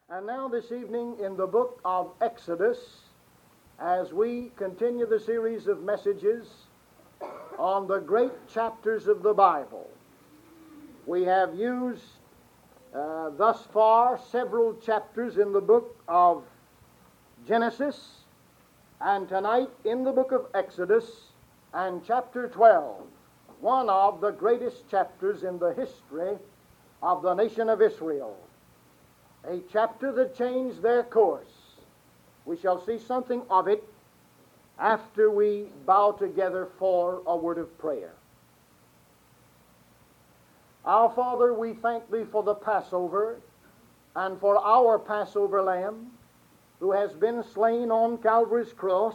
And now this evening in the book of Exodus, as we continue the series of messages on the great chapters of the Bible, we have used thus far several chapters in the book of Genesis, and tonight in the book of Exodus and chapter 12, one of the greatest chapters in the history of the nation of Israel. A chapter that changed their course. We shall see something of it after we bow together for a word of prayer. Our Father, we thank Thee for the Passover and for our Passover Lamb who has been slain on Calvary's cross,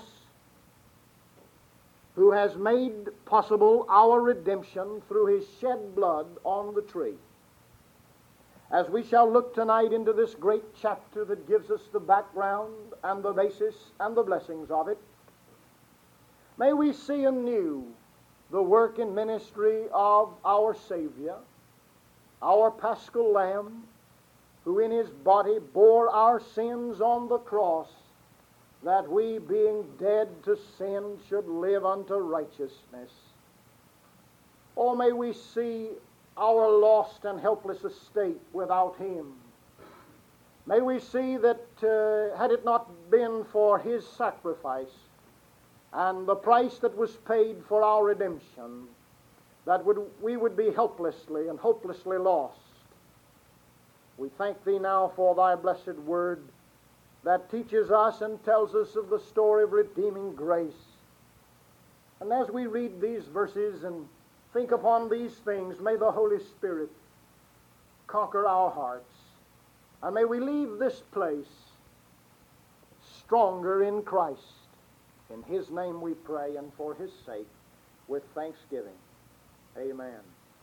who has made possible our redemption through His shed blood on the tree. As we shall look tonight into this great chapter that gives us the background and the basis and the blessings of it, may we see anew the work and ministry of our Savior, our Paschal Lamb, who in His body bore our sins on the cross, that we, being dead to sin, should live unto righteousness. Oh, may we see our lost and helpless estate without Him. May we see that had it not been for His sacrifice and the price that was paid for our redemption, that we would be helplessly and hopelessly lost. We thank Thee now for Thy blessed word that teaches us and tells us of the story of redeeming grace. And as we read these verses and think upon these things, may the Holy Spirit conquer our hearts. And may we leave this place stronger in Christ. In His name we pray, and for His sake, with thanksgiving. Amen.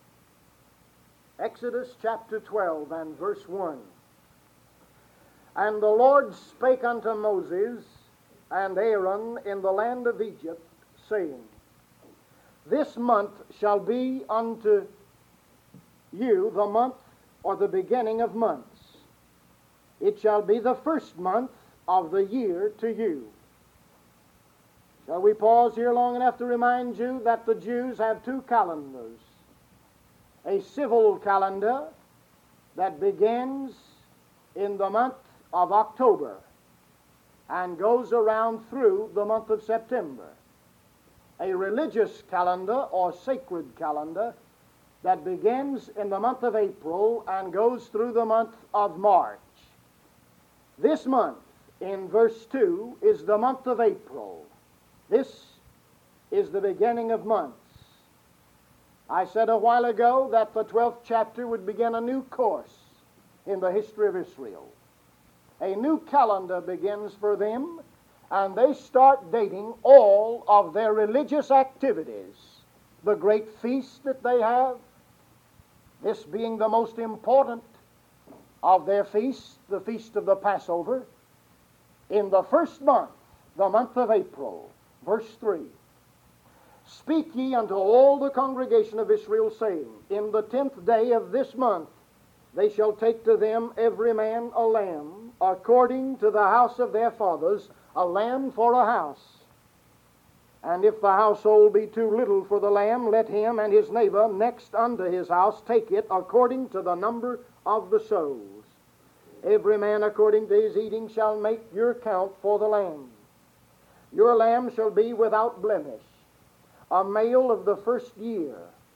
Exodus chapter 12 and verse 1. And the Lord spake unto Moses and Aaron in the land of Egypt, saying, This month shall be unto you the month, or the beginning of months. It shall be the first month of the year to you. Shall we pause here long enough to remind you that the Jews have two calendars. A civil calendar that begins in the month of October and goes around through the month of September. A religious calendar or sacred calendar that begins in the month of April and goes through the month of March. This month, in verse 2, is the month of April. This is the beginning of months. I said a while ago that the 12th chapter would begin a new course in the history of Israel. A new calendar begins for them, and they start dating all of their religious activities. The great feast that they have, this being the most important of their feasts, the feast of the Passover, in the first month, the month of April. Verse 3. Speak ye unto all the congregation of Israel, saying, In the 10th day of this month they shall take to them every man a lamb, according to the house of their fathers, a lamb for a house. And if the household be too little for the lamb, let him and his neighbor next unto his house take it according to the number of the souls. Every man according to his eating shall make your count for the lamb. Your lamb shall be without blemish, a male of the first year.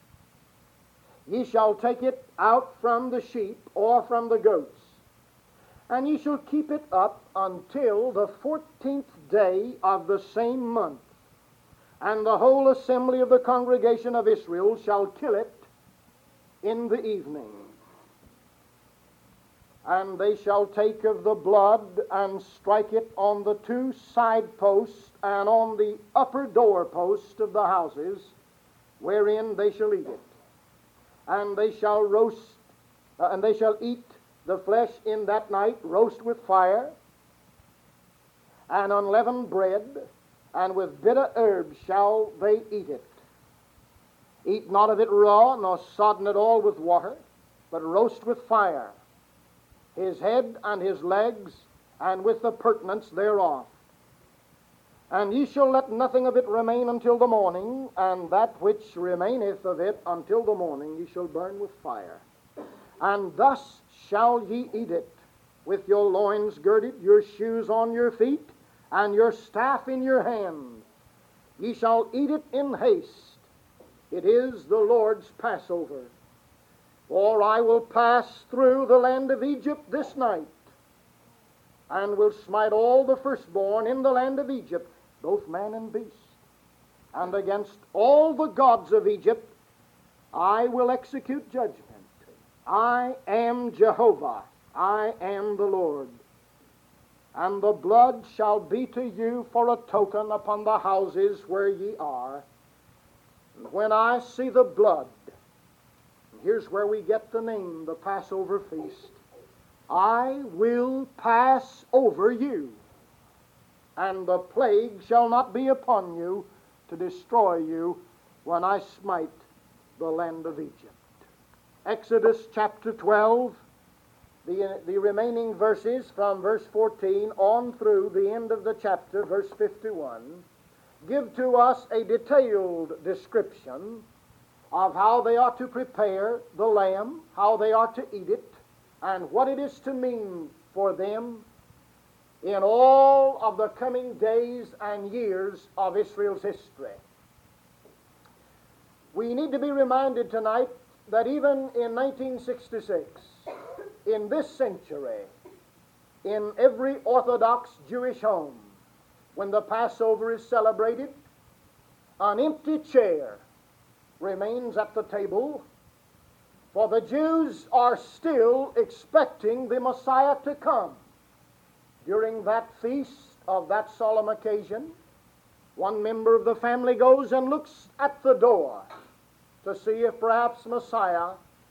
Ye shall take it out from the sheep or from the goats, and ye shall keep it up until the 14th day of the same month. And the whole assembly of the congregation of Israel shall kill it in the evening. And they shall take of the blood and strike it on the two side posts and on the upper door post of the houses, wherein they shall eat it. And they shall eat the flesh in that night, roast with fire, and unleavened bread, and with bitter herbs shall they eat it. Eat not of it raw, nor sodden it all with water, but roast with fire. his head and his legs, and with the purtenance thereof. And ye shall let nothing of it remain until the morning, and that which remaineth of it until the morning ye shall burn with fire. And thus shall ye eat it, with your loins girded, your shoes on your feet, and your staff in your hand. Ye shall eat it in haste. It is the Lord's Passover. For I will pass through the land of Egypt this night, and will smite all the firstborn in the land of Egypt, both man and beast. And against all the gods of Egypt I will execute judgment. I am Jehovah, I am the Lord. And the blood shall be to you for a token upon the houses where ye are. And when I see the blood, and here's where we get the name, the Passover feast, I will pass over you, and the plague shall not be upon you to destroy you when I smite the land of Egypt. Exodus chapter 12, the remaining verses from verse 14 on through the end of the chapter, verse 51, give to us a detailed description of how they are to prepare the lamb, how they are to eat it, and what it is to mean for them in all of the coming days and years of Israel's history. We need to be reminded tonight that even in 1966, in this century, in every Orthodox Jewish home, when the Passover is celebrated, an empty chair remains at the table, for the Jews are still expecting the Messiah to come. During that feast of that solemn occasion, one member of the family goes and looks at the door to see if perhaps Messiah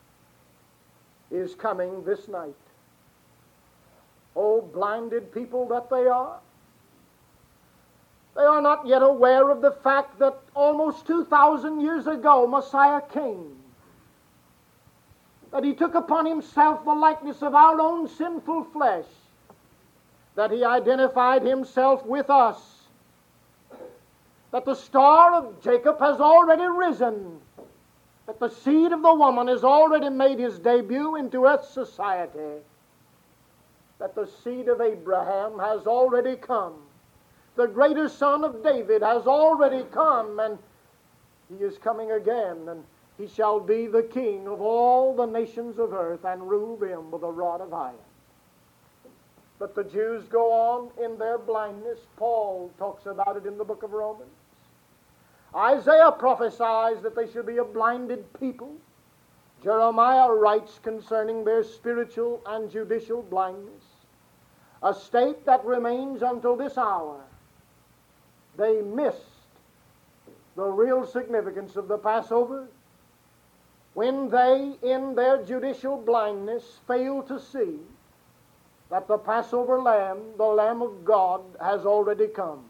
is coming this night. Oh, blinded people that they are! They are not yet aware of the fact that almost 2,000 years ago Messiah came, that he took upon himself the likeness of our own sinful flesh, that he identified himself with us, that the star of Jacob has already risen, that the seed of the woman has already made his debut into earth's society, that the seed of Abraham has already come, the greater son of David has already come, and he is coming again, and he shall be the king of all the nations of earth and rule them with a rod of iron. But the Jews go on in their blindness. Paul talks about it in the book of Romans. Isaiah prophesies that they should be a blinded people. Jeremiah writes concerning their spiritual and judicial blindness, a state that remains until this hour. They missed the real significance of the Passover when they, in their judicial blindness, failed to see that the Passover lamb, the Lamb of God, has already come.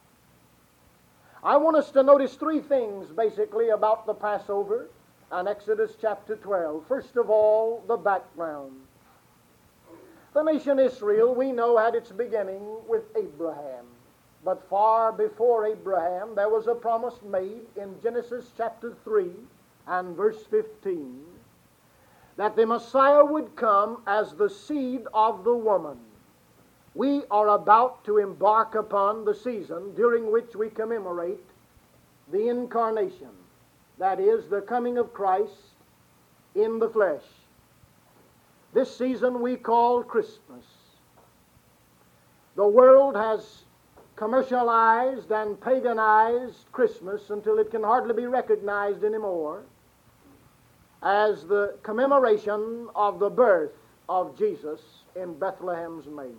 I want us to notice three things, basically, about the Passover and Exodus chapter 12. First of all, the background. The nation Israel, we know, had its beginning with Abraham. But far before Abraham, there was a promise made in Genesis chapter 3 and verse 15 that the Messiah would come as the seed of the woman. We are about to embark upon the season during which we commemorate the incarnation, that is, the coming of Christ in the flesh. This season we call Christmas. The world has commercialized and paganized Christmas until it can hardly be recognized anymore as the commemoration of the birth of Jesus in Bethlehem's manger.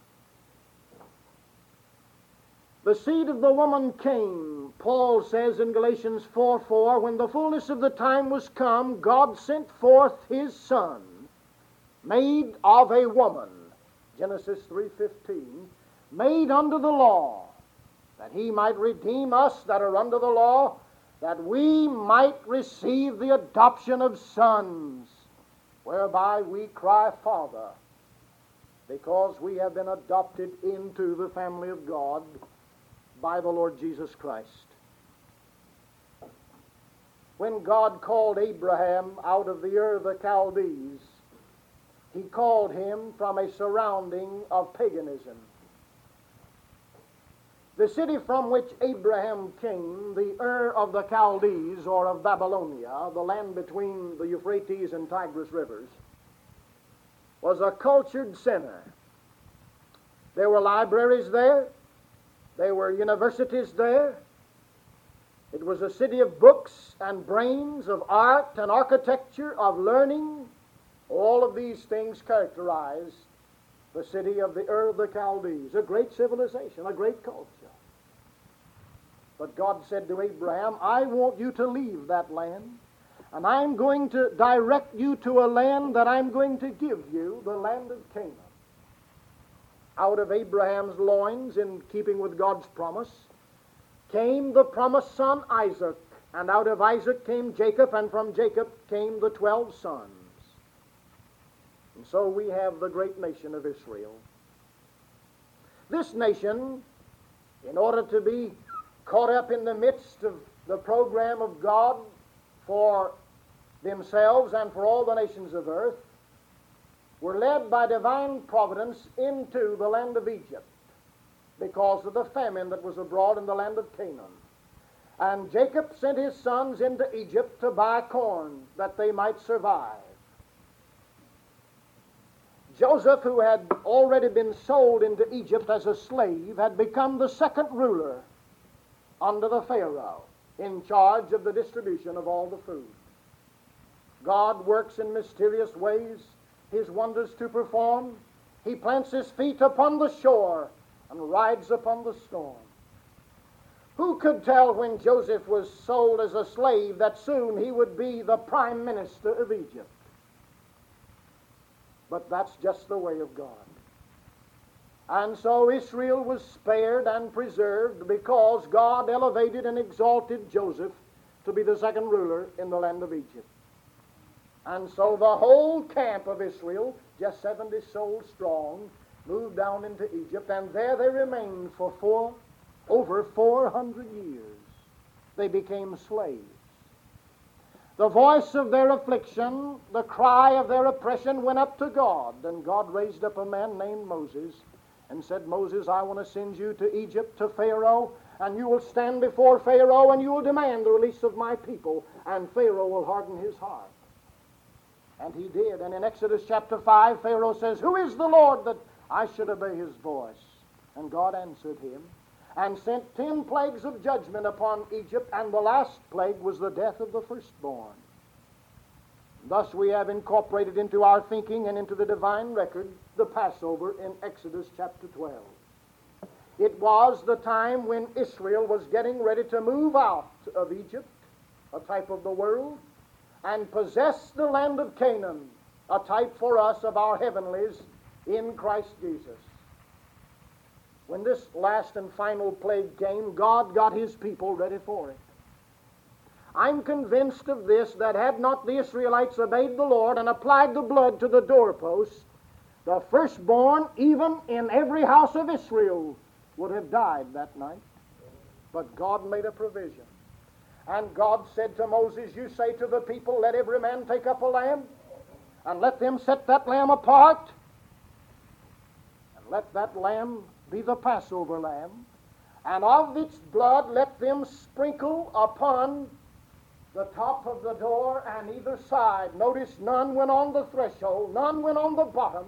The seed of the woman came, Paul says in Galatians 4:4, when the fullness of the time was come, God sent forth his Son, made of a woman, Genesis 3:15, made under the law, that he might redeem us that are under the law, that we might receive the adoption of sons, whereby we cry, Father. because we have been adopted into the family of God by the Lord Jesus Christ. When God called Abraham out of the Ur of the Chaldees, He called him from a surrounding of paganism. The city from which Abraham came, the Ur of the Chaldees, or of Babylonia, the land between the Euphrates and Tigris rivers, was a cultured center. There were libraries there. There were universities there. It was a city of books and brains, of art and architecture, of learning. All of these things characterize the city of the Ur of the Chaldees, a great civilization, a great culture. But God said to Abraham, I want you to leave that land, and I'm going to direct you to a land that I'm going to give you, the land of Canaan. Out of Abraham's loins, in keeping with God's promise, came the promised son Isaac, and out of Isaac came Jacob, and from Jacob came the 12 sons. And so we have the great nation of Israel. This nation, in order to be caught up in the midst of the program of God for themselves and for all the nations of earth, were led by divine providence into the land of Egypt because of the famine that was abroad in the land of Canaan. And Jacob sent his sons into Egypt to buy corn that they might survive. Joseph, who had already been sold into Egypt as a slave, had become the second ruler under the Pharaoh, in charge of the distribution of all the food. God works in mysterious ways His wonders to perform. He plants His feet upon the shore and rides upon the storm. Who could tell when Joseph was sold as a slave that soon he would be the prime minister of Egypt? But that's just the way of God. And so Israel was spared and preserved because God elevated and exalted Joseph to be the second ruler in the land of Egypt. And so the whole camp of Israel, just 70 souls strong, moved down into Egypt, and there they remained for over 400 years. They became slaves. The voice of their affliction, the cry of their oppression went up to God, and God raised up a man named Moses and said, Moses, I want to send you to Egypt, to Pharaoh, and you will stand before Pharaoh and you will demand the release of my people, and Pharaoh will harden his heart. And he did. And in Exodus chapter 5, Pharaoh says, who is the Lord that I should obey his voice? And God answered him and sent 10 plagues of judgment upon Egypt, and the last plague was the death of the firstborn. Thus we have incorporated into our thinking and into the divine record the Passover in Exodus chapter 12. It was the time when Israel was getting ready to move out of Egypt, a type of the world, and possess the land of Canaan, a type for us of our heavenlies in Christ Jesus. When this last and final plague came, God got His people ready for it. I'm convinced of this, that had not the Israelites obeyed the Lord and applied the blood to the doorposts, the firstborn, even in every house of Israel, would have died that night. But God made a provision. And God said to Moses, you say to the people, let every man take up a lamb, and let them set that lamb apart, and let that lamb be the Passover lamb, and of its blood let them sprinkle upon the top of the door and either side. Notice, none went on the threshold, none went on the bottom.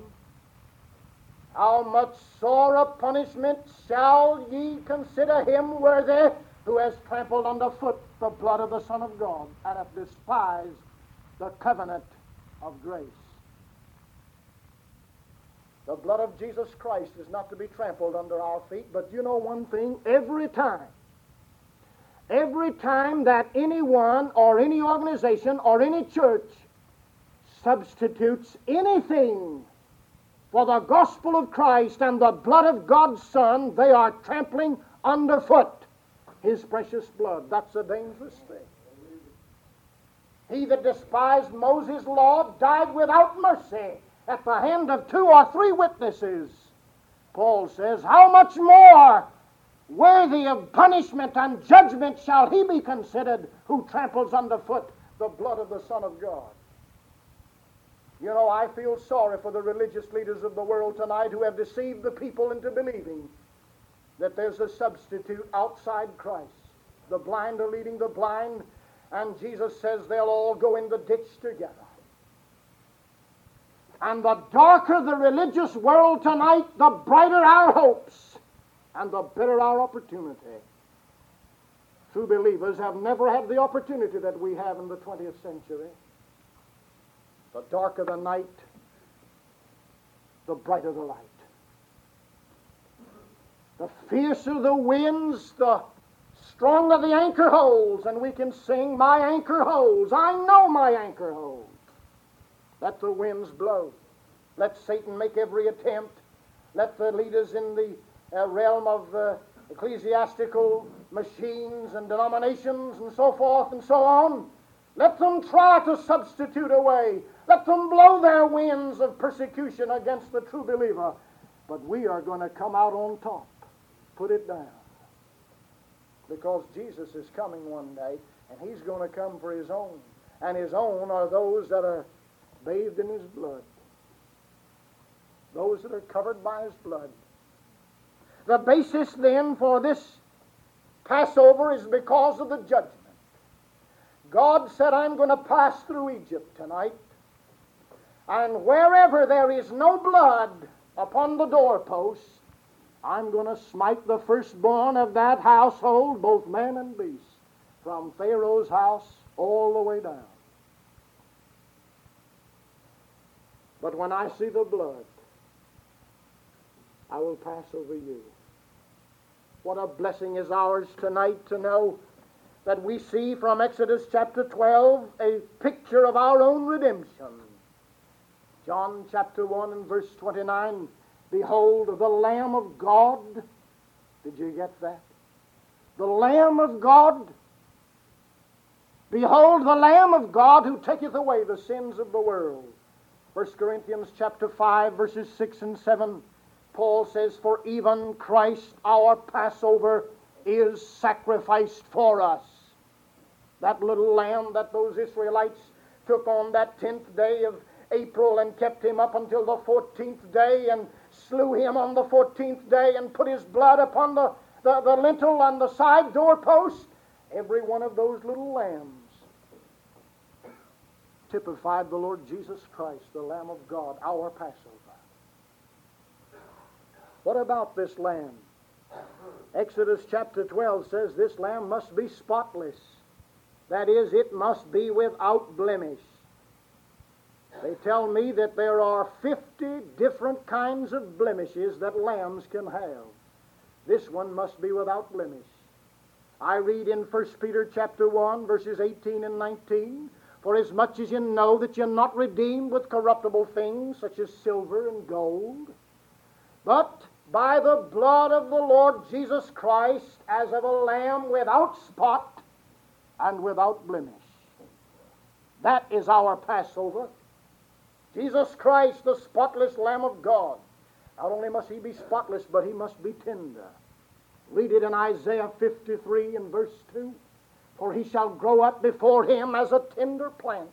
How much sorer punishment shall ye consider him worthy who has trampled underfoot the blood of the Son of God, and hath despised the covenant of grace. The blood of Jesus Christ is not to be trampled under our feet, but you know one thing, every time that anyone or any organization or any church substitutes anything for the gospel of Christ and the blood of God's Son, they are trampling underfoot His precious blood. That's a dangerous thing. He that despised Moses' law died without mercy, at the hand of 2 or 3 witnesses, Paul says, how much more worthy of punishment and judgment shall he be considered who tramples underfoot the blood of the Son of God. You know, I feel sorry for the religious leaders of the world tonight who have deceived the people into believing that there's a substitute outside Christ. The blind are leading the blind, and Jesus says they'll all go in the ditch together. And the darker the religious world tonight, the brighter our hopes and the better our opportunity. True believers have never had the opportunity that we have in the 20th century. The darker the night, the brighter the light. The fiercer the winds, the stronger the anchor holds, and we can sing, my anchor holds. I know my anchor holds. Let the winds blow. Let Satan make every attempt. Let the leaders in the realm of ecclesiastical machines and denominations and so forth and so on, let them try to substitute a way. Let them blow their winds of persecution against the true believer. But we are going to come out on top. Put it down. Because Jesus is coming one day, and he's going to come for his own. And his own are those that are bathed in his blood. Those that are covered by his blood. The basis then for this Passover is because of the judgment. God said, I'm going to pass through Egypt tonight, and wherever there is no blood upon the doorposts, I'm going to smite the firstborn of that household, both man and beast, from Pharaoh's house all the way down. But when I see the blood, I will pass over you. What a blessing is ours tonight to know that we see from Exodus chapter 12 a picture of our own redemption. John chapter 1 and verse 29, behold the Lamb of God. Did you get that? The Lamb of God. Behold the Lamb of God who taketh away the sins of the world. 1 Corinthians chapter 5 verses 6 and 7, Paul says, for even Christ our Passover is sacrificed for us. That little lamb that those Israelites took on that 10th day of April and kept him up until the 14th day and slew him on the 14th day and put his blood upon the lintel and the side doorpost. Every one of those little lambs typified the Lord Jesus Christ, the Lamb of God, our Passover. What about this lamb? Exodus chapter 12 says this lamb must be spotless. That is, it must be without blemish. They tell me that there are 50 different kinds of blemishes that lambs can have. This one must be without blemish. I read in 1 Peter chapter 1, verses 18 and 19, for as much as you know that you're not redeemed with corruptible things, such as silver and gold, but by the blood of the Lord Jesus Christ, as of a lamb without spot and without blemish. That is our Passover. Jesus Christ, the spotless Lamb of God. Not only must he be spotless, but he must be tender. Read it in Isaiah 53 and verse 2. For he shall grow up before him as a tender plant.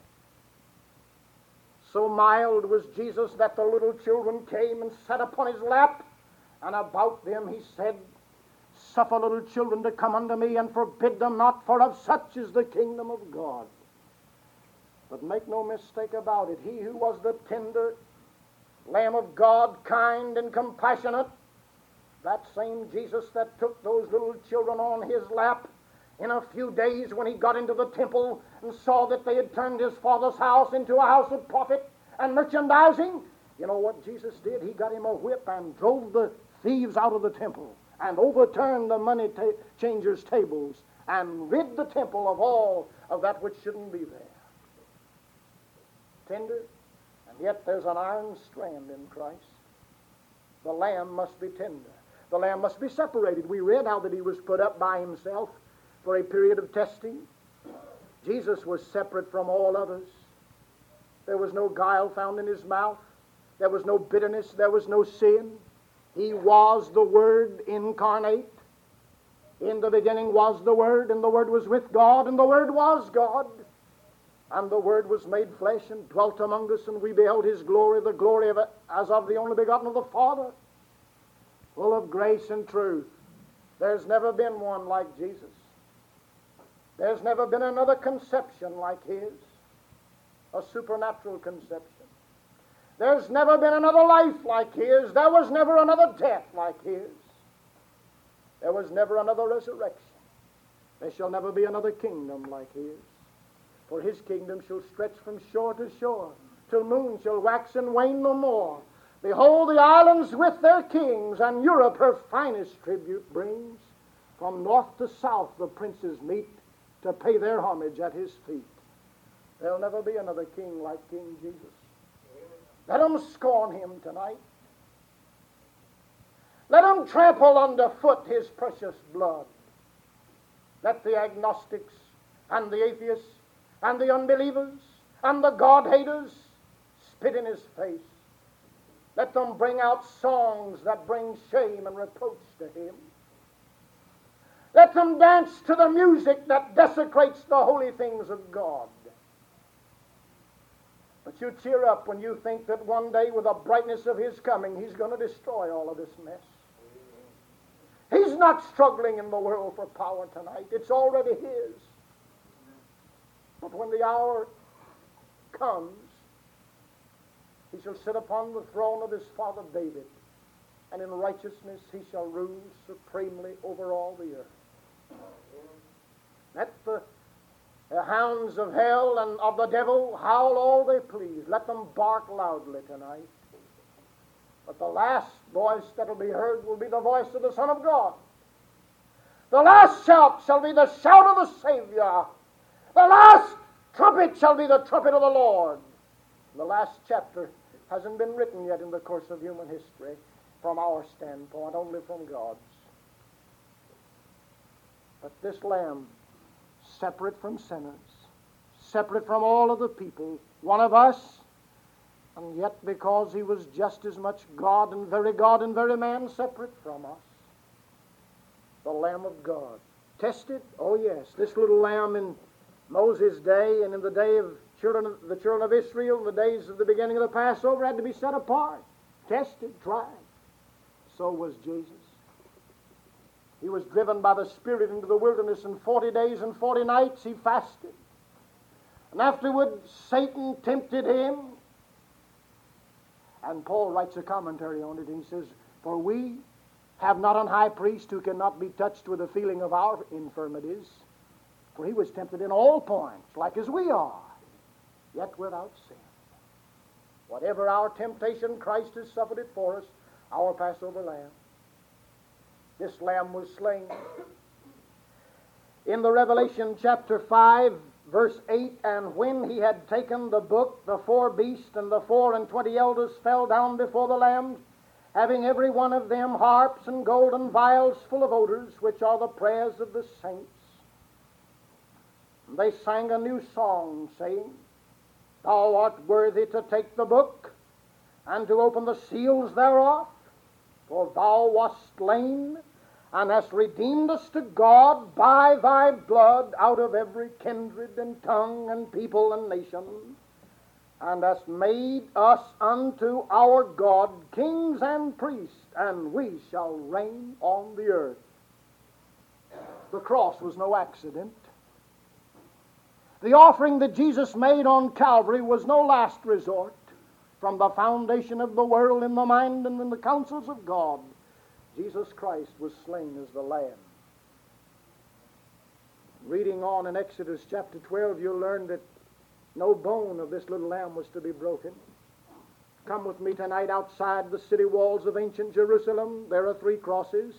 So mild was Jesus that the little children came and sat upon his lap, and about them he said, suffer little children to come unto me, and forbid them not, for of such is the kingdom of God. But make no mistake about it, he who was the tender Lamb of God, kind and compassionate, that same Jesus that took those little children on his lap, in a few days when he got into the temple and saw that they had turned his father's house into a house of profit and merchandising, you know what Jesus did? He got him a whip and drove the thieves out of the temple and overturned the money changers' tables and rid the temple of all of that which shouldn't be there. Tender, and yet there's an iron strand in Christ. The lamb must be tender. The lamb must be separated. We read how that he was put up by himself for a period of testing. Jesus was separate from all others. There was no guile found in his mouth. There was no bitterness. There was no sin. He was the Word incarnate. In the beginning was the Word, and the Word was with God, and the Word was God. And the Word was made flesh and dwelt among us, and we beheld His glory, the glory of as of the only begotten of the Father, full of grace and truth. There's never been one like Jesus. There's never been another conception like His, a supernatural conception. There's never been another life like His. There was never another death like His. There was never another resurrection. There shall never be another kingdom like His. For His kingdom shall stretch from shore to shore, till moon shall wax and wane no more. Behold, the islands with their kings, and Europe her finest tribute brings. From north to south the princes meet to pay their homage at His feet. There'll never be another king like King Jesus. Let them scorn Him tonight. Let them trample underfoot His precious blood. Let the agnostics and the atheists and the unbelievers and the God-haters spit in His face. Let them bring out songs that bring shame and reproach to Him. Let them dance to the music that desecrates the holy things of God. But you cheer up when you think that one day with the brightness of His coming, He's going to destroy all of this mess. He's not struggling in the world for power tonight. It's already His. But when the hour comes, He shall sit upon the throne of His father David, and in righteousness He shall rule supremely over all the earth. Let the hounds of hell and of the devil howl all they please. Let them bark loudly tonight. But the last voice that will be heard will be the voice of the Son of God. The last shout shall be the shout of the Savior. The last trumpet shall be the trumpet of the Lord. The last chapter hasn't been written yet in the course of human history from our standpoint, only from God's. But this Lamb, separate from sinners, separate from all of the people, one of us, and yet because He was just as much God and very man, separate from us. The Lamb of God. Tested? Oh yes. This little lamb in Moses' day and in the day of the children of Israel, in the days of the beginning of the Passover, had to be set apart, tested, tried. So was Jesus. He was driven by the Spirit into the wilderness, and 40 days and 40 nights He fasted. And afterward, Satan tempted Him. And Paul writes a commentary on it, and he says, "For we have not an high priest who cannot be touched with the feeling of our infirmities. For He was tempted in all points, like as we are, yet without sin. Whatever our temptation, Christ has suffered it for us, our Passover lamb." This lamb was slain. In the Revelation chapter 5, verse 8, "And when He had taken the book, the 4 beasts and the 24 elders fell down before the Lamb, having every one of them harps and golden vials full of odors, which are the prayers of the saints. And they sang a new song, saying, Thou art worthy to take the book, and to open the seals thereof, for Thou wast slain, and hast redeemed us to God by Thy blood out of every kindred and tongue and people and nation, and hast made us unto our God kings and priests, and we shall reign on the earth." The cross was no accident. The offering that Jesus made on Calvary was no last resort. From the foundation of the world, in the mind and in the counsels of God, Jesus Christ was slain as the Lamb. Reading on in Exodus chapter 12, you'll learn that no bone of this little lamb was to be broken. Come with me tonight outside the city walls of ancient Jerusalem. There are 3 crosses.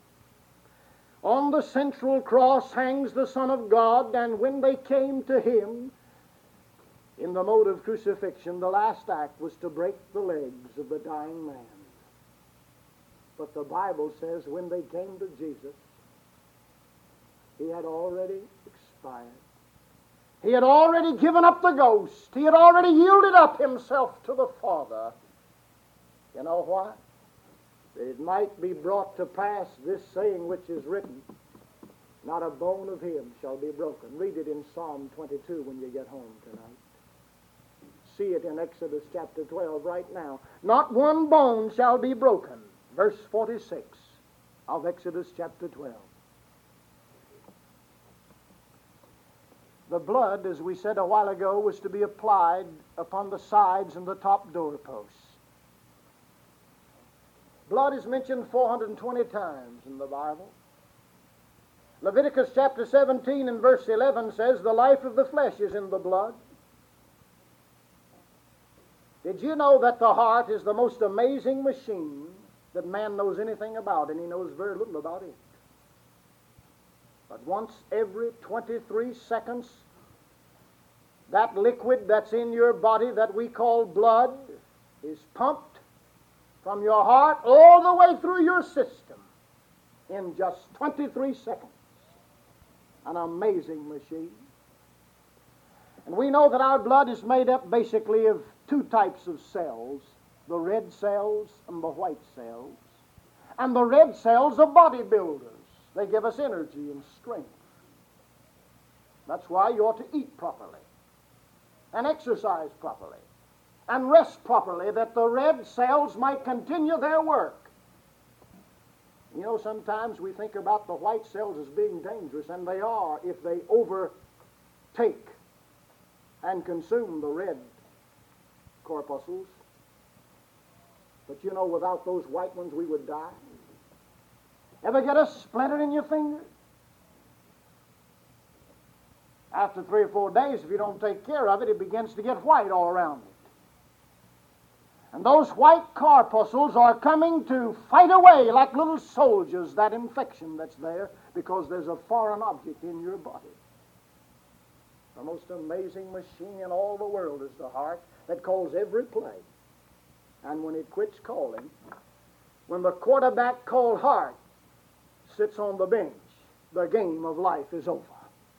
On the central cross hangs the Son of God, and when they came to Him in the mode of crucifixion, the last act was to break the legs of the dying man. But the Bible says when they came to Jesus, He had already expired. He had already given up the ghost. He had already yielded up himself to the Father. You know why? That it might be brought to pass this saying which is written, not a bone of him shall be broken. Read it in Psalm 22 when you get home tonight. See it in Exodus chapter 12 right now. Not one bone shall be broken. Verse 46 of Exodus chapter 12. The blood, as we said a while ago, was to be applied upon the sides and the top doorposts. Blood is mentioned 420 times in the Bible. Leviticus chapter 17 and verse 11 says, the life of the flesh is in the blood. Did you know that the heart is the most amazing machine that man knows anything about, and he knows very little about it? But once every 23 seconds, that liquid that's in your body that we call blood is pumped from your heart all the way through your system in just 23 seconds. An amazing machine. And we know that our blood is made up basically of two types of cells, the red cells and the white cells. And the red cells are bodybuilders. They give us energy and strength. That's why you ought to eat properly and exercise properly and rest properly, that the red cells might continue their work. You know, sometimes we think about the white cells as being dangerous, and they are if they overtake and consume the red corpuscles. But you know, without those white ones, we would die. Ever get a splinter in your finger? After 3 or 4 days, if you don't take care of it, it begins to get white all around it. And those white corpuscles are coming to fight away like little soldiers that infection that's there, because there's a foreign object in your body. The most amazing machine in all the world is the heart, that calls every play. And when it quits calling, when the quarterback called heart sits on the bench, the game of life is over.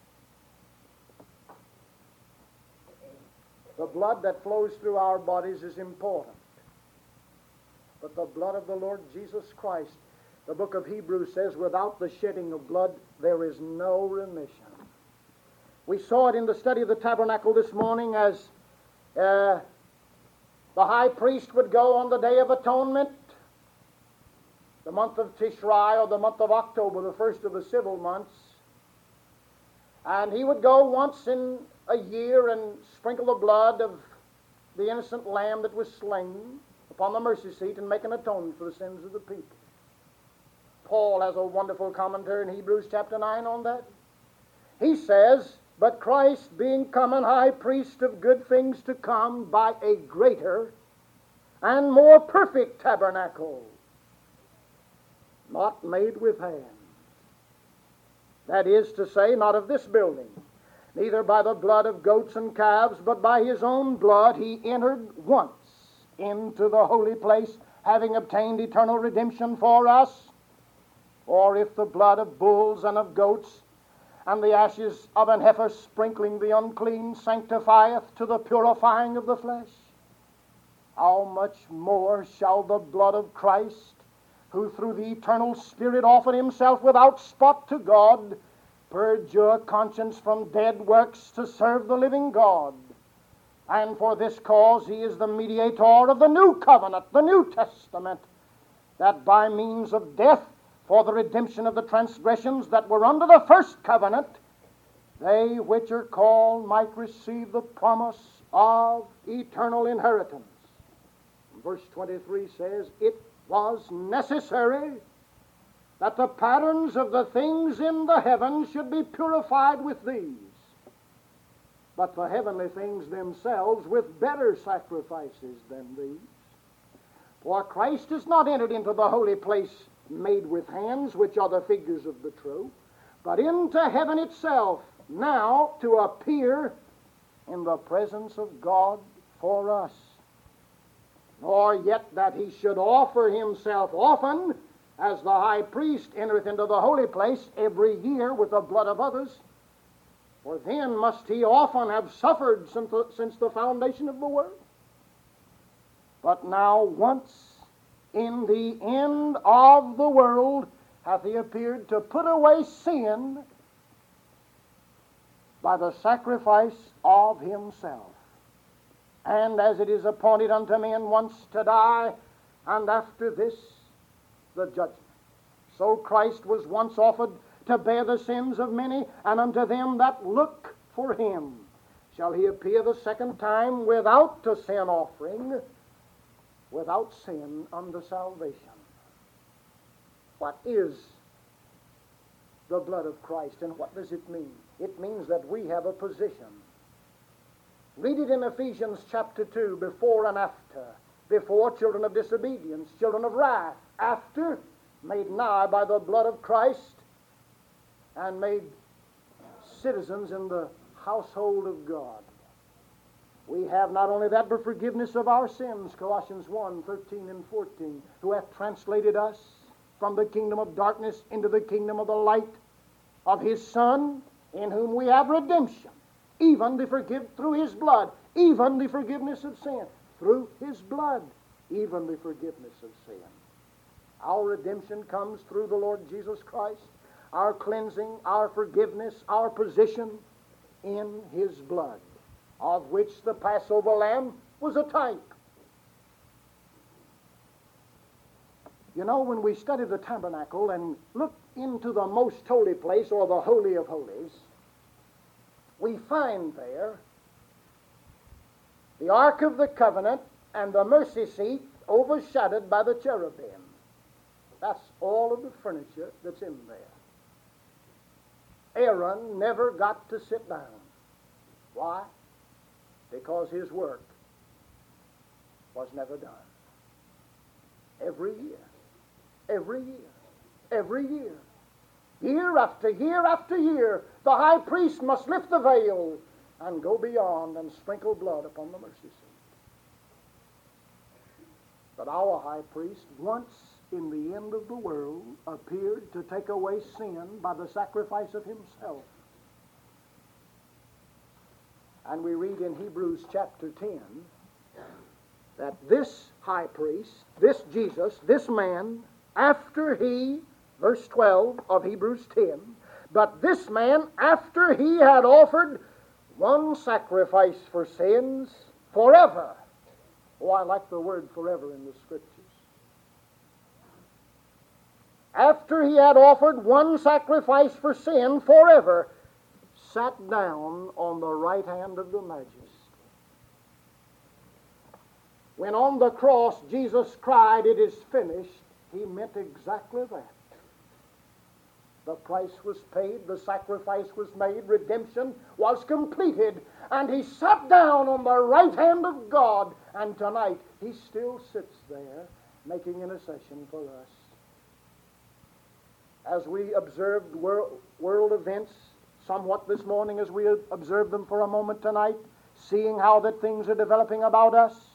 The blood that flows through our bodies is important. But the blood of the Lord Jesus Christ, the book of Hebrews says, without the shedding of blood, there is no remission. We saw it in the study of the tabernacle this morning as the high priest would go on the Day of Atonement, the month of Tishri, or the month of October, the first of the civil months. And he would go once in a year and sprinkle the blood of the innocent lamb that was slain upon the mercy seat and make an atonement for the sins of the people. Paul has a wonderful commentary in Hebrews chapter 9 on that. He says, but Christ being come an high priest of good things to come by a greater and more perfect tabernacle, not made with hands. That is to say, not of this building, neither by the blood of goats and calves, but by his own blood he entered once into the holy place, having obtained eternal redemption for us. Or if the blood of bulls and of goats and the ashes of an heifer sprinkling the unclean sanctifieth to the purifying of the flesh, how much more shall the blood of Christ, who through the eternal Spirit offered himself without spot to God, purge your conscience from dead works to serve the living God. And for this cause he is the mediator of the new covenant, the New Testament, that by means of death for the redemption of the transgressions that were under the first covenant, they which are called might receive the promise of eternal inheritance. Verse 23 says, it was necessary that the patterns of the things in the heavens should be purified with these, but the heavenly things themselves with better sacrifices than these. For Christ is not entered into the holy place made with hands, which are the figures of the true, but into heaven itself, now to appear in the presence of God for us. Nor yet that he should offer himself often, as the high priest entereth into the holy place every year with the blood of others. For then must he often have suffered since the foundation of the world. But now once in the end of the world hath he appeared to put away sin by the sacrifice of himself. And as it is appointed unto men once to die, and after this the judgment, so Christ was once offered to bear the sins of many, and unto them that look for him shall he appear the second time without a sin offering, without sin unto salvation. What is the blood of Christ, and what does it mean? It means that we have a position. Read it in Ephesians chapter 2, before and after. Before, children of disobedience, children of wrath. After, made nigh by the blood of Christ, and made citizens in the household of God. We have not only that, but forgiveness of our sins, Colossians 1, 13 and 14, who hath translated us from the kingdom of darkness into the kingdom of the light of his Son, in whom we have redemption, even through his blood, even the forgiveness of sin. Through his blood, even the forgiveness of sin. Our redemption comes through the Lord Jesus Christ. Our cleansing, our forgiveness, our position in his blood, of which the Passover lamb was a type. You know, when we study the tabernacle and look into the most holy place, or the Holy of Holies, we find there the Ark of the Covenant and the mercy seat overshadowed by the cherubim. That's all of the furniture that's in there. Aaron never got to sit down. Why? Because his work was never done. Every year, year after year after year, the high priest must lift the veil and go beyond and sprinkle blood upon the mercy seat. But our high priest, once in the end of the world, appeared to take away sin by the sacrifice of himself. And we read in Hebrews chapter 10 that this high priest, this Jesus, this man, after he, verse 12 of Hebrews 10, but this man, after he had offered one sacrifice for sins forever. Oh, I like the word forever in the Scriptures. After he had offered one sacrifice for sin forever, sat down on the right hand of the Majesty. When on the cross Jesus cried, "It is finished," he meant exactly that. The price was paid, the sacrifice was made, redemption was completed, and he sat down on the right hand of God, and tonight he still sits there making intercession for us. As we observed world events somewhat this morning, as we observed them for a moment tonight, seeing how that things are developing about us,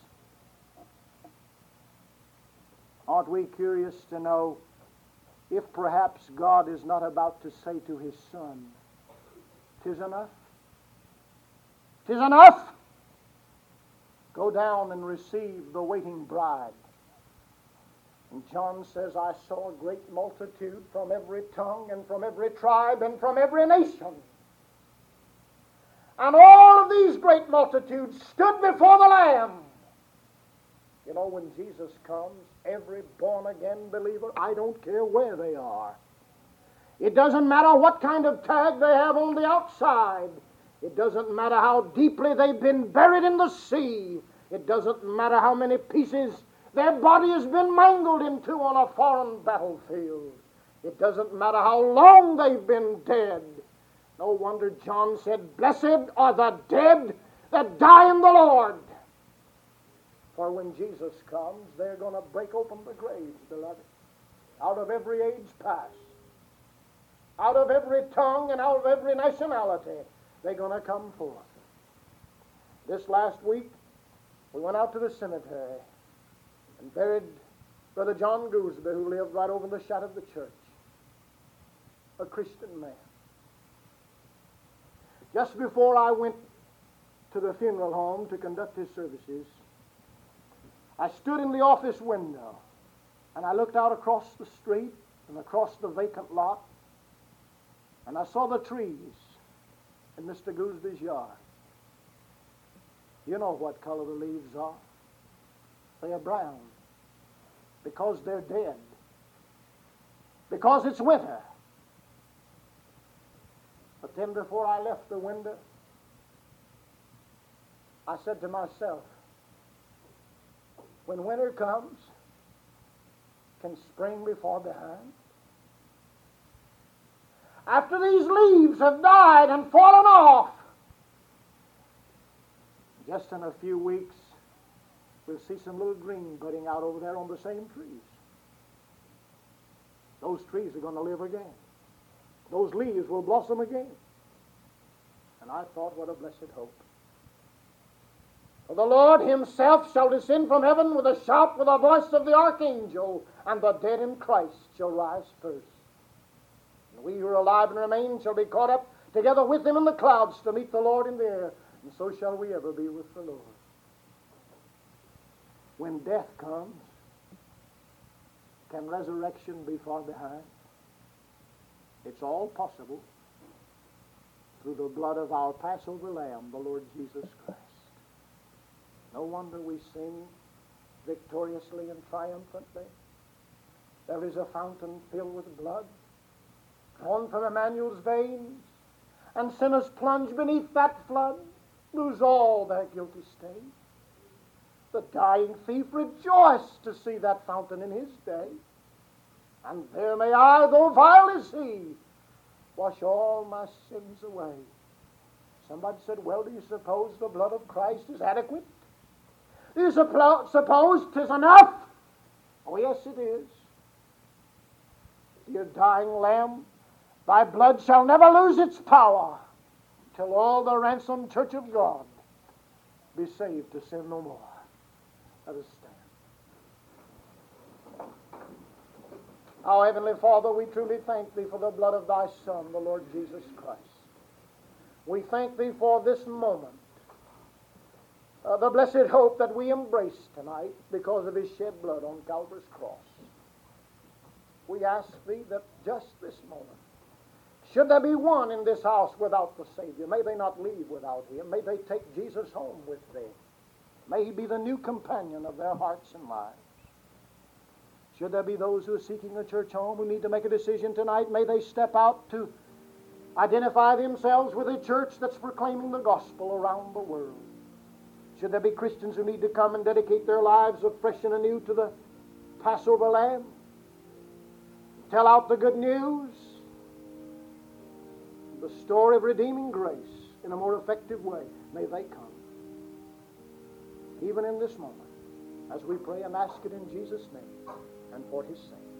aren't we curious to know if perhaps God is not about to say to his Son, "'Tis enough. 'Tis enough. Go down and receive the waiting bride." And John says, "I saw a great multitude from every tongue and from every tribe and from every nation. And all of these great multitudes stood before the Lamb." You know, when Jesus comes, every born-again believer, I don't care where they are. It doesn't matter what kind of tag they have on the outside. It doesn't matter how deeply they've been buried in the sea. It doesn't matter how many pieces their body has been mangled into on a foreign battlefield. It doesn't matter how long they've been dead. No wonder John said, "Blessed are the dead that die in the Lord." For when Jesus comes, they're going to break open the graves, beloved. Out of every age past, out of every tongue and out of every nationality, they're going to come forth. This last week, we went out to the cemetery and buried Brother John Gooseby, who lived right over the shadow of the church. A Christian man. Just before I went to the funeral home to conduct his services, I stood in the office window and I looked out across the street and across the vacant lot, and I saw the trees in Mr. Goosby's yard. You know what color the leaves are. They are brown because they're dead, because it's winter. But then before I left the window, I said to myself, when winter comes, can spring be far behind? After these leaves have died and fallen off, just in a few weeks, we'll see some little green budding out over there on the same trees. Those trees are going to live again. Those leaves will blossom again. And I thought, what a blessed hope. For the Lord himself shall descend from heaven with a shout, with the voice of the archangel, and the dead in Christ shall rise first. And we who are alive and remain shall be caught up together with him in the clouds to meet the Lord in the air, and so shall we ever be with the Lord. When death comes, can resurrection be far behind? It's all possible through the blood of our Passover Lamb, the Lord Jesus Christ. No wonder we sing victoriously and triumphantly. There is a fountain filled with blood, drawn from Emmanuel's veins, and sinners plunge beneath that flood, lose all their guilty stain. The dying thief rejoiced to see that fountain in his day. And there may I, though vile as he, wash all my sins away. Somebody said, well, do you suppose the blood of Christ is adequate? Do you suppose 'tis enough? Oh, yes, it is. Dear dying Lamb, thy blood shall never lose its power till all the ransomed church of God be saved to sin no more. Let us stand. Our Heavenly Father, we truly thank Thee for the blood of Thy Son, the Lord Jesus Christ. We thank Thee for this moment, the blessed hope that we embrace tonight because of His shed blood on Calvary's cross. We ask Thee that just this moment, should there be one in this house without the Savior, may they not leave without Him. May they take Jesus home with them. May He be the new companion of their hearts and lives. Should there be those who are seeking a church home who need to make a decision tonight, may they step out to identify themselves with a church that's proclaiming the gospel around the world. Should there be Christians who need to come and dedicate their lives afresh and anew to the Passover Lamb, tell out the good news, the story of redeeming grace in a more effective way, may they come. Even in this moment, as we pray and ask it in Jesus' name and for His sake.